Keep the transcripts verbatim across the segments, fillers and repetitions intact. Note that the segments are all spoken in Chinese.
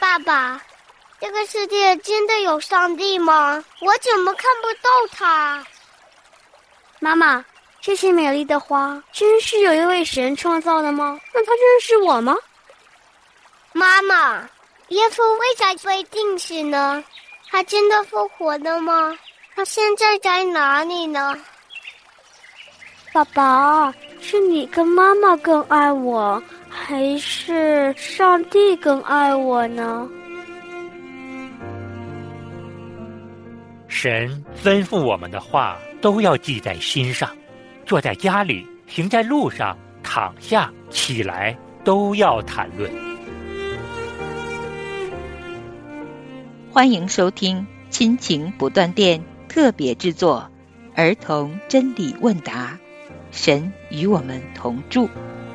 爸爸，这个世界真的有上帝吗？我怎么看不到他？ 妈妈，这些美丽的花真是有一位神创造的吗？那他认识我吗？ 妈妈，耶稣为啥被钉死呢？他真的复活了吗？他现在在哪里呢？ 爸爸，是你跟妈妈更爱我，还是上帝更爱我呢？ 神吩咐我们的话都要记在心上，坐在家里，行在路上，躺下起来，都要谈论。 欢迎收听亲情不断电特别制作儿童真理问答，神与我们同住。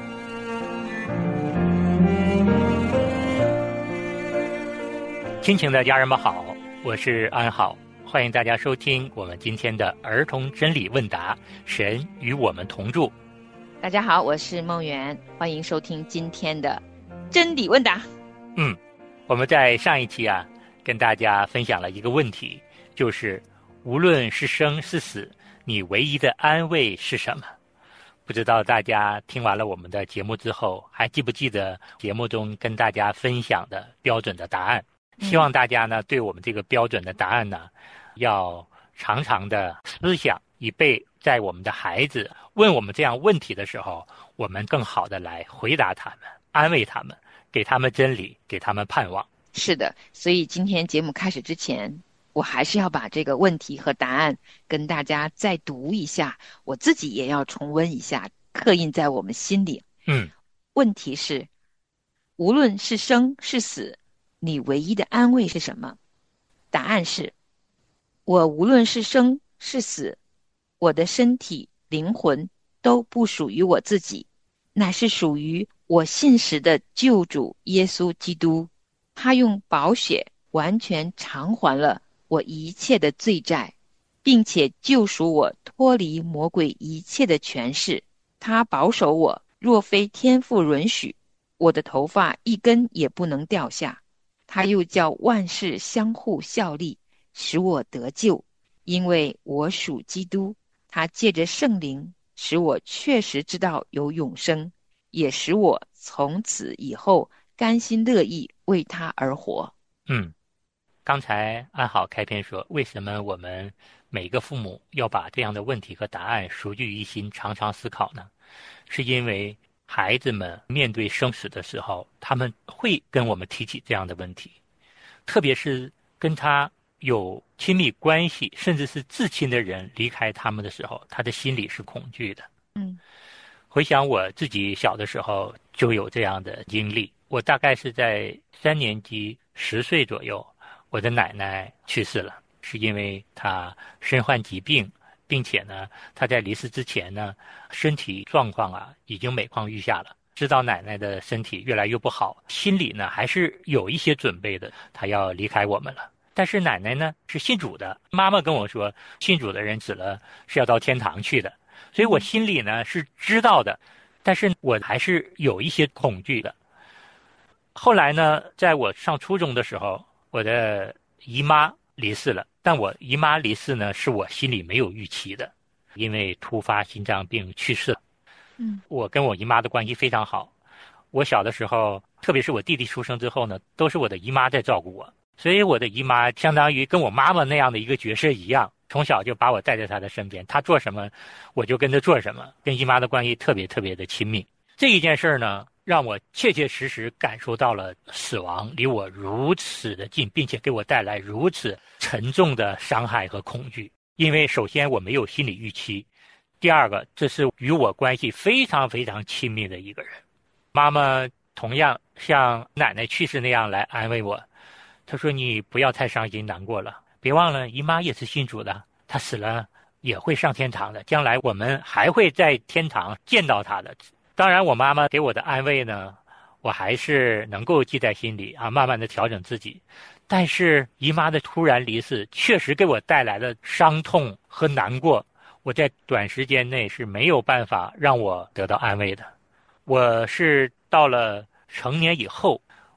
亲情的家人们好，我是安好，欢迎大家收听我们今天的儿童真理问答，神与我们同住。 大家好，我是梦圆，欢迎收听今天的真理问答。 嗯，我们在上一期啊跟大家分享了一个问题，就是无论是生是死，你唯一的安慰是什么？不知道大家听完了我们的节目之后，还记不记得节目中跟大家分享的标准的答案？希望大家呢对我们这个标准的答案呢，要常常的思想，以备在我们的孩子问我们这样问题的时候，我们更好的来回答他们，安慰他们，给他们真理，给他们盼望。 是的，所以今天节目开始之前，我还是要把这个问题和答案跟大家再读一下，我自己也要重温一下，刻印在我们心里。 嗯， 问题是，无论是生是死，你唯一的安慰是什么？答案是，我无论是生是死，我的身体、灵魂都不属于我自己，乃是属于我信实的救主耶稣基督。他用宝血完全偿还了我一切的罪债，并且救赎我脱离魔鬼一切的权势。他保守我，若非天父允许，我的头发一根也不能掉下。他又叫万事相互效力，使我得救，因为我属基督。他借着圣灵使我确实知道有永生，也使我从此以后甘心乐意为他而活。 嗯，刚才安好开篇说，为什么我们每个父母要把这样的问题和答案熟记于心，常常思考呢？是因为孩子们面对生死的时候，他们会跟我们提起这样的问题，特别是跟他有亲密关系，甚至是至亲的人离开他们的时候，他的心里是恐惧的。 嗯， 回想我自己小的时候就有这样的经历，我大概是在三年级十岁左右，我的奶奶去世了，是因为她身患疾病，并且呢，她在离世之前呢，身体状况啊已经每况愈下了。知道奶奶的身体越来越不好，心里呢还是有一些准备的，她要离开我们了。但是奶奶呢是信主的，妈妈跟我说，信主的人死了是要到天堂去的，所以我心里呢是知道的，但是我还是有一些恐惧的。后来呢，在我上初中的时候，我的姨妈离世了，但我姨妈离世呢是我心里没有预期的，因为突发心脏病去世了。 嗯， 我跟我姨妈的关系非常好，我小的时候，特别是我弟弟出生之后呢，都是我的姨妈在照顾我，所以我的姨妈相当于跟我妈妈那样的一个角色一样，从小就把我带在她的身边，她做什么我就跟着做什么，跟姨妈的关系特别特别的亲密。这一件事呢，让我切切实实感受到了死亡离我如此的近，并且给我带来如此沉重的伤害和恐惧。因为首先我没有心理预期，第二个，这是与我关系非常非常亲密的一个人。妈妈同样像奶奶去世那样来安慰我，她说你不要太伤心难过了，别忘了姨妈也是信主的，她死了也会上天堂的，将来我们还会在天堂见到她的。当然我妈妈给我的安慰呢，我还是能够记在心里啊，慢慢的调整自己。但是姨妈的突然离世确实给我带来了伤痛和难过，我在短时间内是没有办法让我得到安慰的。我是到了成年以后，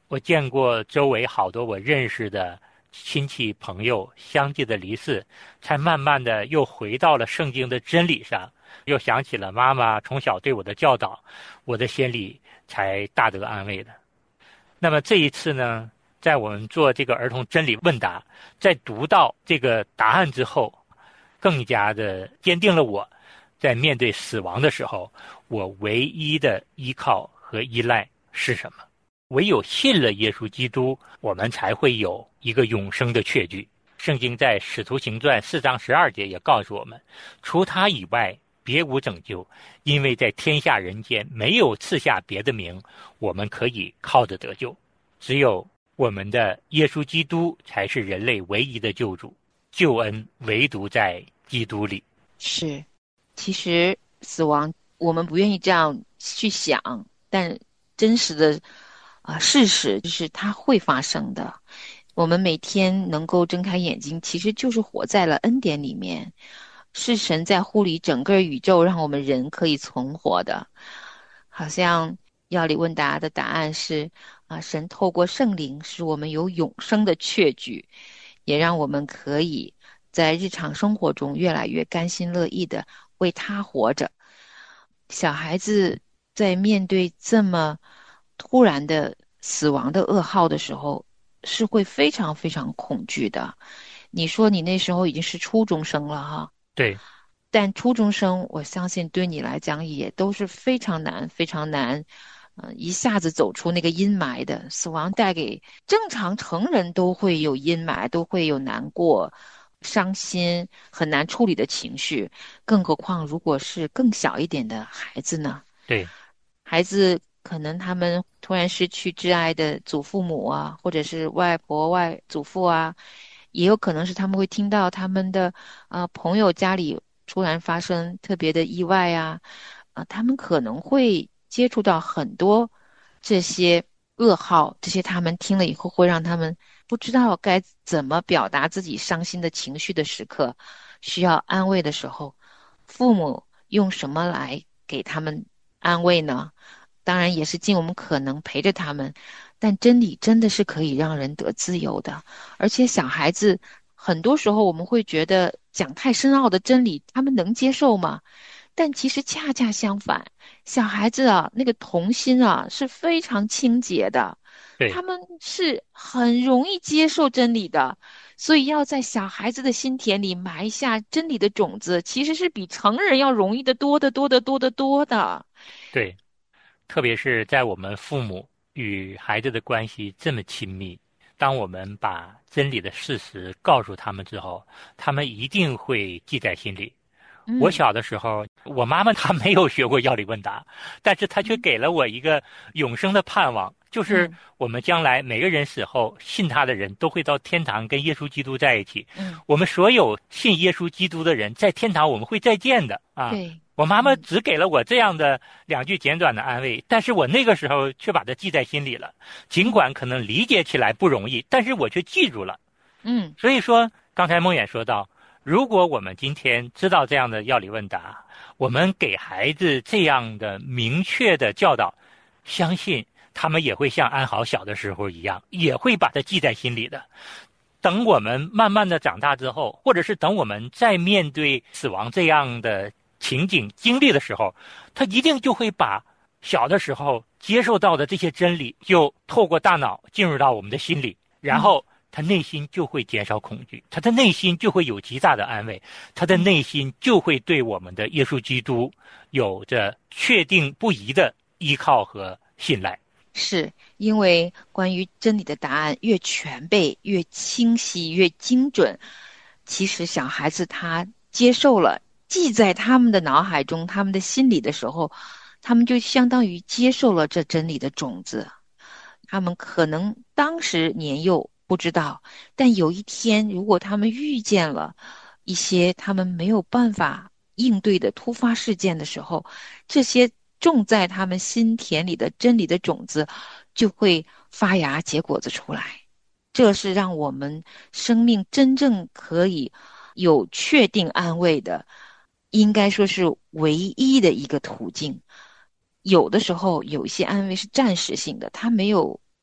我见过周围好多我认识的亲戚朋友相继的离世，才慢慢的又回到了圣经的真理上，又想起了妈妈从小对我的教导，我的心里才大得安慰的。那么这一次呢，在我们做这个儿童真理问答，在读到这个答案之后，更加的坚定了我在面对死亡的时候，我唯一的依靠和依赖是什么。唯有信了耶稣基督，我们才会有一个永生的确据。圣经在使徒行传四章十二节也告诉我们，除他以外别无拯救，因为在天下人间没有赐下别的名，我们可以靠着得救。只有我们的耶稣基督才是人类唯一的救主，救恩唯独在基督里。 是，其实死亡我们不愿意这样去想，但真实的啊，事实就是它会发生的。我们每天能够睁开眼睛，其实就是活在了恩典里面，是神在护理整个宇宙，让我们人可以存活的。好像药理问答的答案是啊，神透过圣灵使我们有永生的确据，也让我们可以在日常生活中越来越甘心乐意的为他活着。小孩子在面对这么突然的死亡的噩耗的时候，是会非常非常恐惧的。你说你那时候已经是初中生了哈， 对， 但初中生我相信对你来讲也都是非常难非常难，呃，一下子走出那个阴霾的。死亡带给正常成人都会有阴霾，都会有难过、伤心、很难处理的情绪，更何况如果是更小一点的孩子呢？ 对， 孩子可能他们突然失去挚爱的祖父母啊，或者是外婆外祖父啊，也有可能是他们会听到他们的呃朋友家里突然发生特别的意外啊，啊、他们可能会接触到很多这些噩耗，这些他们听了以后会让他们不知道该怎么表达自己伤心的情绪的时刻，需要安慰的时候，父母用什么来给他们安慰呢？当然也是尽我们可能陪着他们，但真理真的是可以让人得自由的。而且小孩子很多时候我们会觉得讲太深奥的真理，他们能接受吗？但其实恰恰相反，小孩子啊，那个童心啊是非常清洁的， 对， 他们是很容易接受真理的。所以要在小孩子的心田里埋下真理的种子，其实是比成人要容易的多得多得多得多的。 对。特别是在我们父母与孩子的关系这么亲密，当我们把真理的事实告诉他们之后，他们一定会记在心里。我嗯小的时候，我妈妈她没有学过药理问答，但是她却给了我一个永生的盼望，就是嗯我们将来每个人死后，信他的人都会到天堂跟耶稣基督在一起。 嗯， 我们所有信耶稣基督的人，在天堂我们会再见的啊！ 对， 我妈妈嗯只给了我这样的两句简短的安慰，但是我那个时候却把它记在心里了。尽管可能理解起来不容易，但是我却记住了。 嗯所以说，刚才梦远说到，如果我们今天知道这样的药理问答，我们给孩子这样的明确的教导，相信他们也会像安好小的时候一样，也会把它记在心里的。等我们慢慢的长大之后，或者是等我们再面对死亡这样的情景经历的时候，他一定就会把小的时候接受到的这些真理，就透过大脑进入到我们的心里，然后他内心就会减少恐惧，他的内心就会有极大的安慰，他的内心就会对我们的耶稣基督有着确定不疑的依靠和信赖。 是因为关于真理的答案越全备、越清晰、越精准，其实小孩子他接受了，记在他们的脑海中、他们的心里的时候，他们就相当于接受了这真理的种子。他们可能当时年幼不知道，但有一天，如果他们遇见了一些他们没有办法应对的突发事件的时候，这些种在他们心田里的真理的种子就会发芽结果子出来。这是让我们生命真正可以有确定安慰的，应该说是唯一的一个途径。有的时候有一些安慰是暂时性的，它没有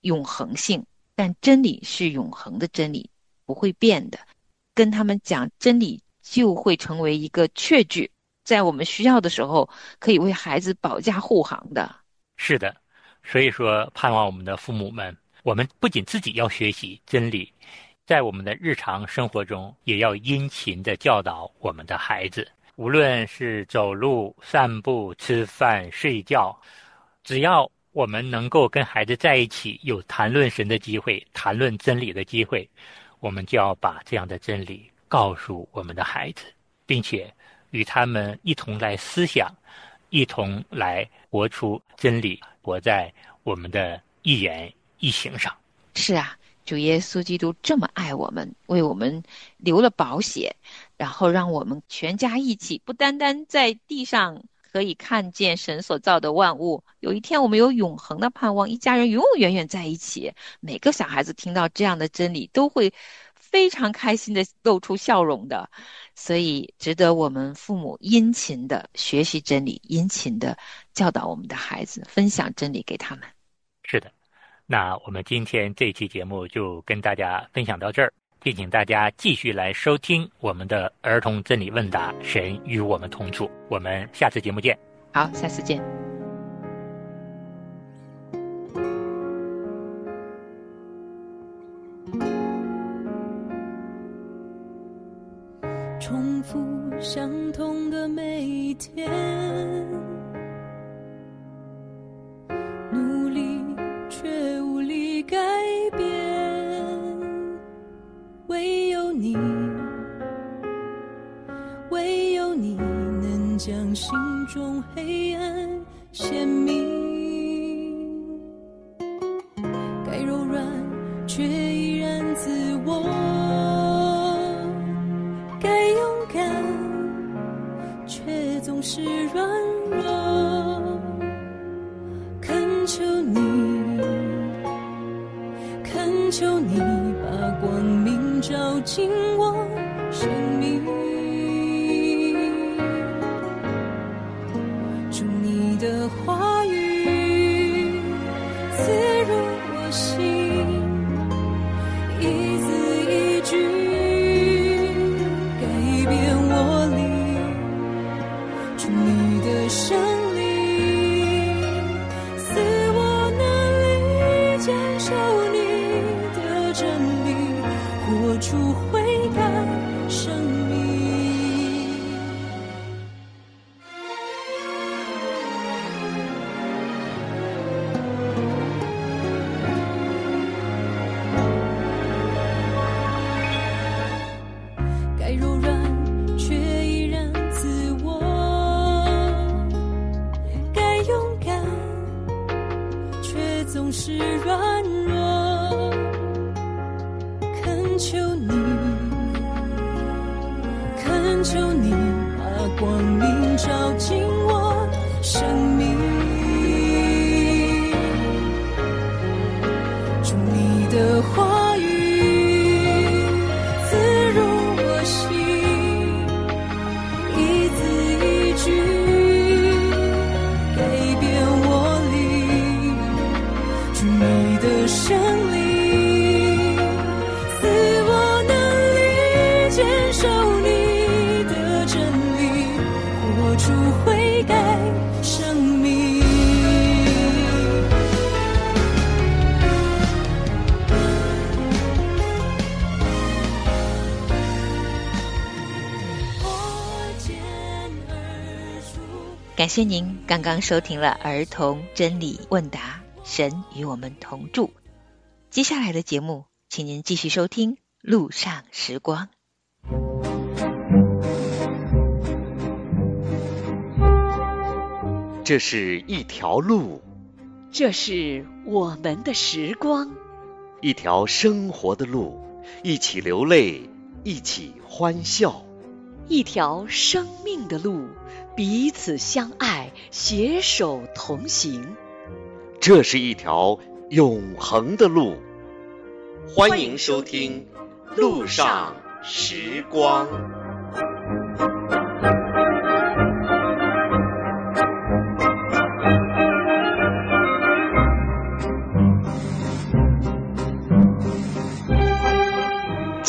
永恒性，但真理是永恒的真理，不会变的。跟他们讲真理，就会成为一个确据，在我们需要的时候可以为孩子保驾护航的。 是的，所以说盼望我们的父母们，我们不仅自己要学习真理，在我们的日常生活中也要殷勤地教导我们的孩子，无论是走路、散步、吃饭、睡觉，只要我们能够跟孩子在一起，有谈论神的机会，谈论真理的机会，我们就要把这样的真理告诉我们的孩子，并且与他们一同来思想，一同来活出真理，活在我们的一言一行上。 是啊，主耶稣基督这么爱我们，为我们流了宝血，然后让我们全家一起，不单单在地上可以看见神所造的万物，有一天我们有永恒的盼望，一家人永永远远在一起。每个小孩子听到这样的真理都会非常开心的露出笑容的，所以值得我们父母殷勤的学习真理，殷勤的教导我们的孩子，分享真理给他们。 是的，那我们今天这期节目就跟大家分享到这儿，敬请大家继续来收听我们的儿童真理问答，神与我们同住。我们下次节目见。 好，下次见。 重复相同的每一天，努力却无力改变，唯有你，唯有你能将心中黑暗显明，该柔软却依然自我，该勇敢却总是软弱，恳求你，恳求你把光明照进我生命，祝你的话语刺入我心，一字一句胜利，赐我能力坚守你的真理，活出悔改生命。该柔软却依然自我，总是软弱，恳求你，恳求你把光明照进我生命，祝你的话语刺入我心，一字一句改变我你的胜利，赐我能力坚守你的真理，活出悔改生命。 感谢您刚刚收听了儿童真理问答，神与我们同住。接下来的节目，请您继续收听路上时光。 这是一条路， 这是我们的时光， 一条生活的路，一起流泪，一起欢笑， 一条生命的路，彼此相爱，携手同行。 这是一条永恒的路。欢迎收听《路上时光》。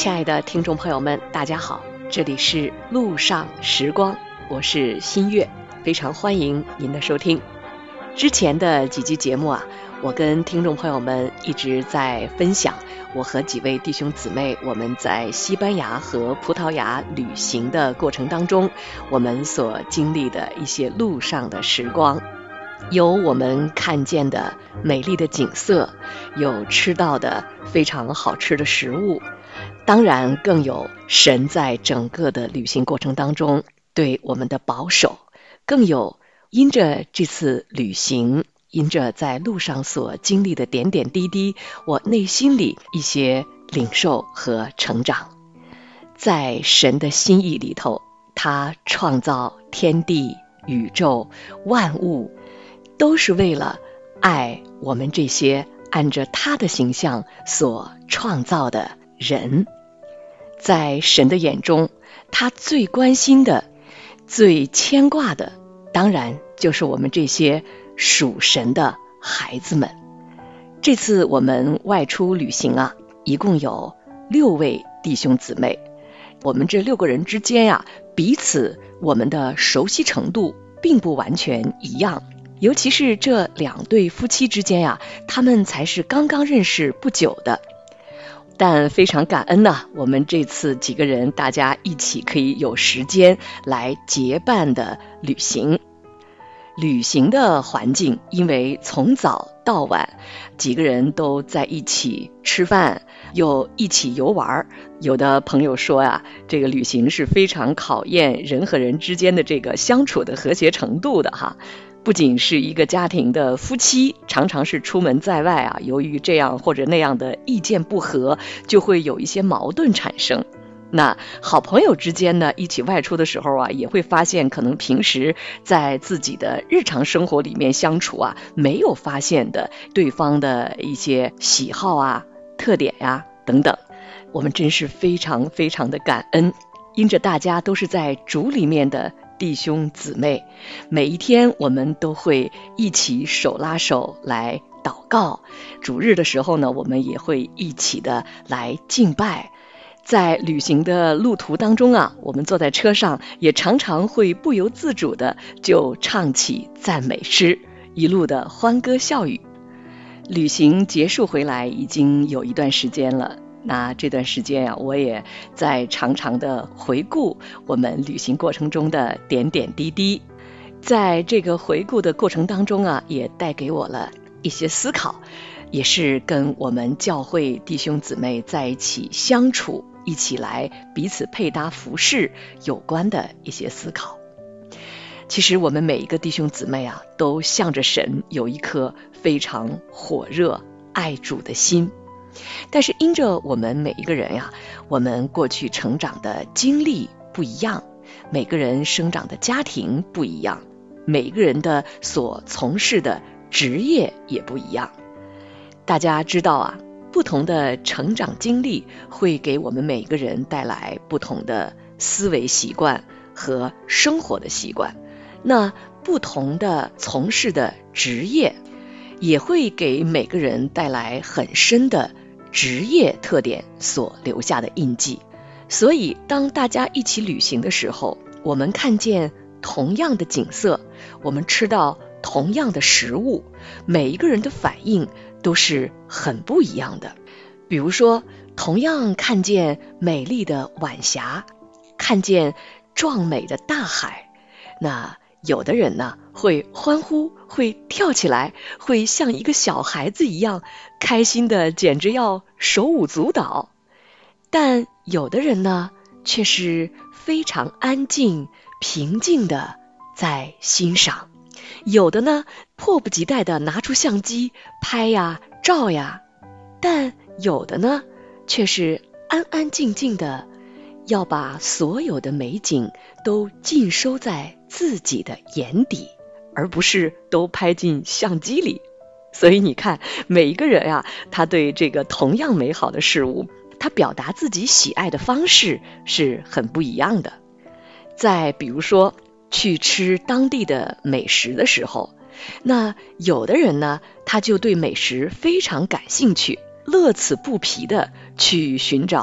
亲爱的听众朋友们，大家好，这里是路上时光，我是新月，非常欢迎您的收听。之前的几集节目啊，我跟听众朋友们一直在分享我和几位弟兄姊妹我们在西班牙和葡萄牙旅行的过程当中，我们所经历的一些路上的时光，有我们看见的美丽的景色，有吃到的非常好吃的食物，当然更有神在整个的旅行过程当中对我们的保守，更有因着这次旅行，因着在路上所经历的点点滴滴，我内心里一些领受和成长。在神的心意里头，他创造天地宇宙万物，都是为了爱我们这些按着他的形象所创造的人。在神的眼中，他最关心的最牵挂的，当然就是我们这些属神的孩子们。这次我们外出旅行啊，一共有六位弟兄姊妹，我们这六个人之间呀、啊，彼此我们的熟悉程度并不完全一样，尤其是这两对夫妻之间呀、啊，他们才是刚刚认识不久的。但非常感恩呢、啊，我们这次几个人大家一起可以有时间来结伴的旅行。旅行的环境，因为从早到晚几个人都在一起吃饭，又一起游玩。有的朋友说啊，这个旅行是非常考验人和人之间的这个相处的和谐程度的哈。不仅是一个家庭的夫妻，常常是出门在外啊，由于这样或者那样的意见不合，就会有一些矛盾产生。那好朋友之间呢，一起外出的时候啊，也会发现可能平时在自己的日常生活里面相处啊，没有发现的对方的一些喜好啊、特点呀、啊、等等。我们真是非常非常的感恩，因着大家都是在主里面的弟兄姊妹，每一天我们都会一起手拉手来祷告，主日的时候呢，我们也会一起的来敬拜。在旅行的路途当中啊，我们坐在车上也常常会不由自主的就唱起赞美诗，一路的欢歌笑语。旅行结束回来已经有一段时间了，那这段时间啊，我也在常常的回顾我们旅行过程中的点点滴滴。在这个回顾的过程当中啊，也带给我了一些思考，也是跟我们教会弟兄姊妹在一起相处，一起来彼此配搭服侍有关的一些思考。其实我们每一个弟兄姊妹啊，都向着神有一颗非常火热爱主的心，但是因着我们每一个人呀、啊，我们过去成长的经历不一样，每个人生长的家庭不一样，每个人的所从事的职业也不一样。大家知道啊，不同的成长经历会给我们每个人带来不同的思维习惯和生活的习惯，那不同的从事的职业也会给每个人带来很深的职业特点所留下的印记。所以当大家一起旅行的时候，我们看见同样的景色，我们吃到同样的食物，每一个人的反应都是很不一样的。比如说，同样看见美丽的晚霞，看见壮美的大海，那有的人呢会欢呼，会跳起来，会像一个小孩子一样开心的简直要手舞足蹈。但有的人呢却是非常安静平静的在欣赏，有的呢迫不及待的拿出相机拍呀照呀，但有的呢却是安安静静的要把所有的美景都尽收在自己的眼底，而不是都拍进相机里。所以你看，每一个人啊，他对这个同样美好的事物，他表达自己喜爱的方式是很不一样的。再比如说去吃当地的美食的时候，那有的人呢，他就对美食非常感兴趣，乐此不疲的去寻找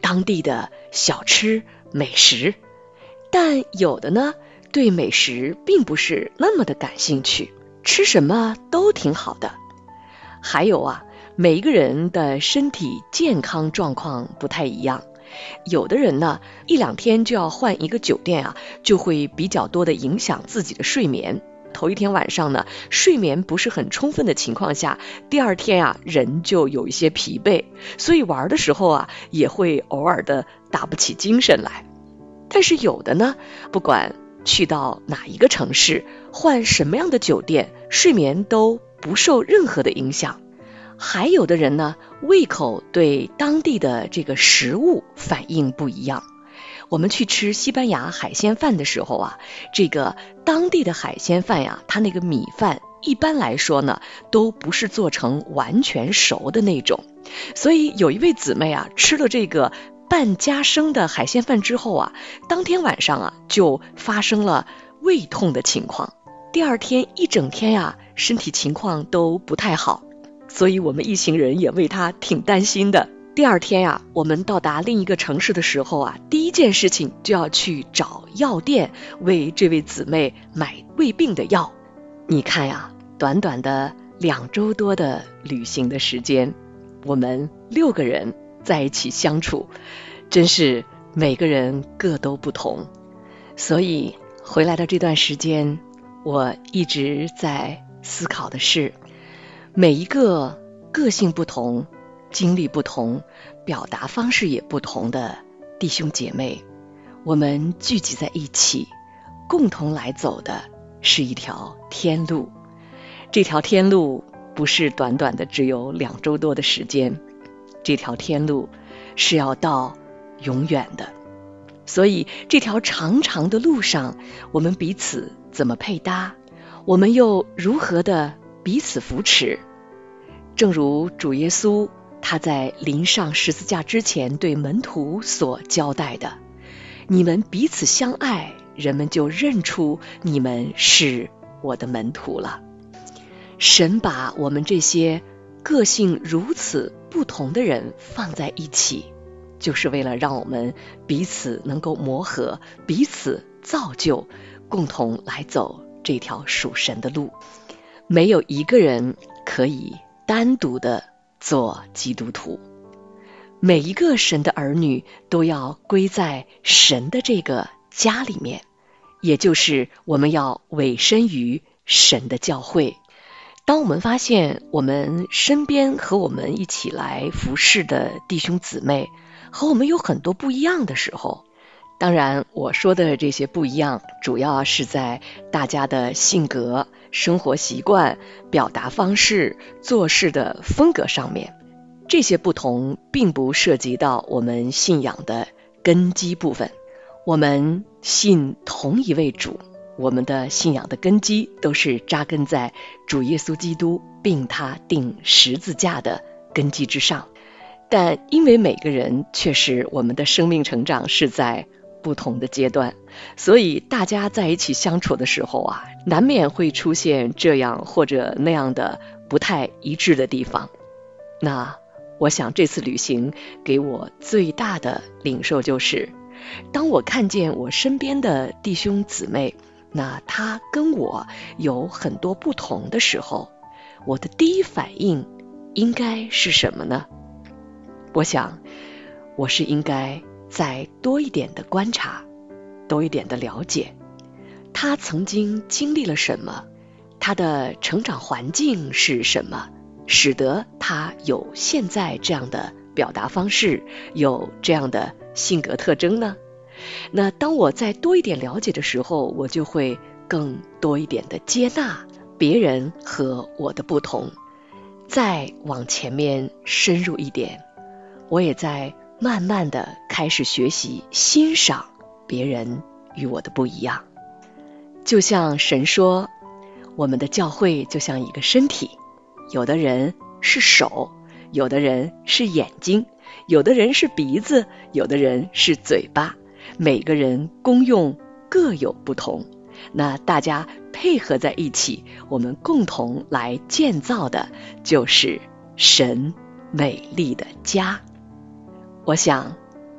当地的小吃美食，但有的呢对美食并不是那么的感兴趣，吃什么都挺好的。还有啊，每一个人的身体健康状况不太一样，有的人呢一两天就要换一个酒店啊，就会比较多的影响自己的睡眠。头一天晚上呢，睡眠不是很充分的情况下，第二天啊，人就有一些疲惫，所以玩的时候啊，也会偶尔的打不起精神来。但是有的呢，不管去到哪一个城市，换什么样的酒店，睡眠都不受任何的影响。还有的人呢，胃口对当地的这个食物反应不一样。我们去吃西班牙海鲜饭的时候啊，这个当地的海鲜饭呀，它那个米饭一般来说呢，都不是做成完全熟的那种。所以有一位姊妹啊，吃了这个半加生的海鲜饭之后啊，当天晚上啊，就发生了胃痛的情况。第二天一整天呀，身体情况都不太好，所以我们一行人也为她挺担心的。第二天呀、啊，我们到达另一个城市的时候啊，第一件事情就要去找药店为这位姊妹买胃病的药。你看呀，短短的两周多的旅行的时间，我们六个人在一起相处，真是每个人各都不同。所以回来的这段时间，我一直在思考的是，每一个个性不同、经历不同、表达方式也不同的弟兄姐妹，我们聚集在一起，共同来走的是一条天路。这条天路不是短短的只有两周多的时间，这条天路是要到永远的。所以这条长长的路上，我们彼此怎么配搭，我们又如何的彼此扶持。正如主耶稣他在临上十字架之前对门徒所交代的，你们彼此相爱，人们就认出你们是我的门徒了。神把我们这些个性如此不同的人放在一起，就是为了让我们彼此能够磨合，彼此造就，共同来走这条属神的路。没有一个人可以单独的做基督徒，每一个神的儿女都要归在神的这个家里面，也就是我们要委身于神的教会。当我们发现我们身边和我们一起来服侍的弟兄姊妹和我们有很多不一样的时候，当然我说的这些不一样，主要是在大家的性格、生活习惯、表达方式、做事的风格上面。这些不同并不涉及到我们信仰的根基部分。我们信同一位主，我们的信仰的根基都是扎根在主耶稣基督并他钉十字架的根基之上。但因为每个人确实我们的生命成长是在不同的阶段，所以大家在一起相处的时候啊，难免会出现这样或者那样的不太一致的地方。那我想这次旅行给我最大的领受就是，当我看见我身边的弟兄姊妹，那他跟我有很多不同的时候，我的第一反应应该是什么呢？我想我是应该再多一点的观察，多一点的了解，他曾经经历了什么，他的成长环境是什么，使得他有现在这样的表达方式，有这样的性格特征呢？那当我再多一点了解的时候，我就会更多一点的接纳别人和我的不同。再往前面深入一点，我也在慢慢的开始学习欣赏别人与我的不一样。就像神说，我们的教会就像一个身体，有的人是手，有的人是眼睛，有的人是鼻子，有的人是嘴巴，每个人功用各有不同，那大家配合在一起，我们共同来建造的就是神美丽的家。我想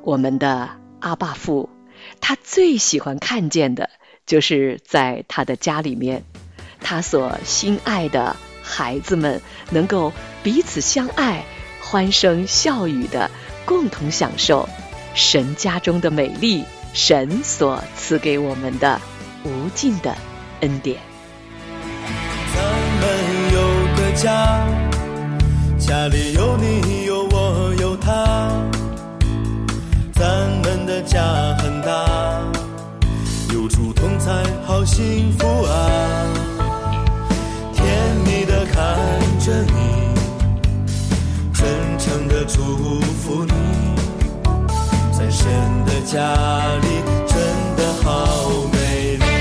我们的阿爸父，他最喜欢看见的就是在他的家里面，他所心爱的孩子们能够彼此相爱，欢声笑语的共同享受神家中的美丽，神所赐给我们的无尽的恩典。 咱们有个家，家里有你有我有他，咱们的家很大，有主同在好幸福啊，甜蜜的看着你，真诚的祝福你，在神的家里真的好美丽。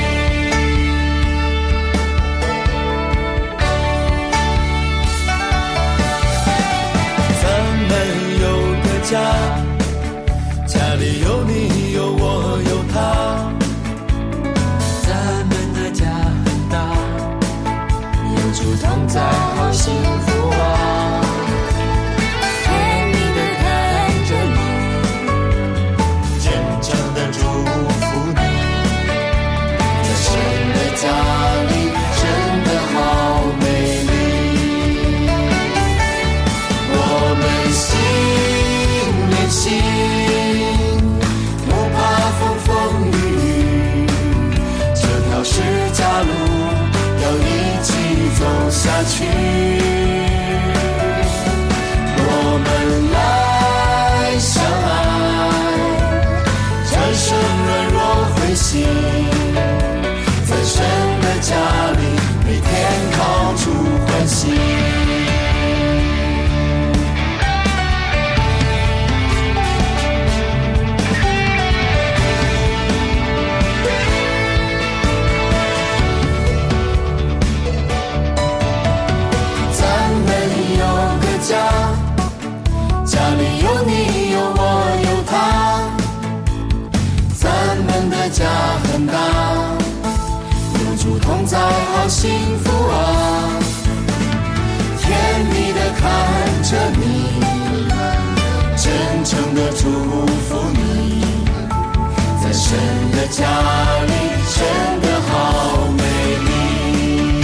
咱们有个家，家里有你有我有他，咱们的家很大，有主同在好幸福啊，甜蜜的看着你，真诚的祝福你，在神的家里真的好美丽。我们心连心，不怕风风雨雨，这条十架路要一起走下去。我们来相爱，战胜软弱灰心，在神的家里每天靠主欢喜。家里有你有我有他，咱们的家很大，有主同在好幸福啊，甜蜜的看着你，真诚的祝福你，在神的家里真的好美丽。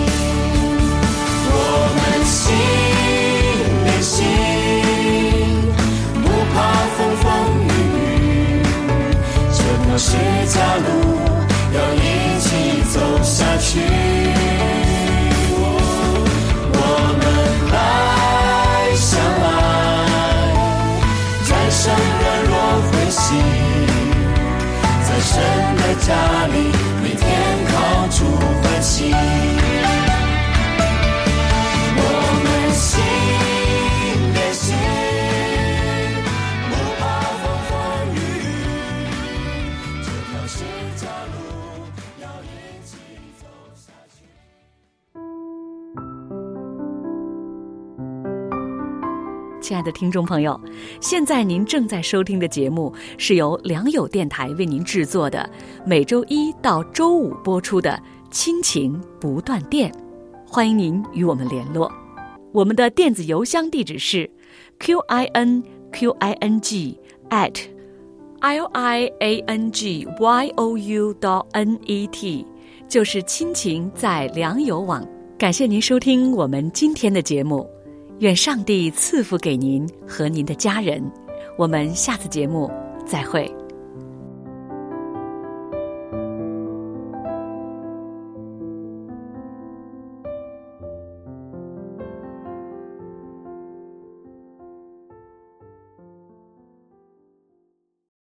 我们心连心，不怕风风雨雨，这条十架路要一起走下去。我们来相爱，战胜软弱灰心，在神的家里每天靠主欢喜。我们心连心，不怕风风雨雨，这条十架路要一起走下去。 亲爱的听众朋友，现在您正在收听的节目是由良友电台为您制作的，每周一到周五播出的亲情不断电，欢迎您与我们联络。我们的电子邮箱地址是 q i n q i n g at l i a n g y o u dot n e t， 就是亲情在良友网。感谢您收听我们今天的节目，愿上帝赐福给您和您的家人。我们下次节目再会。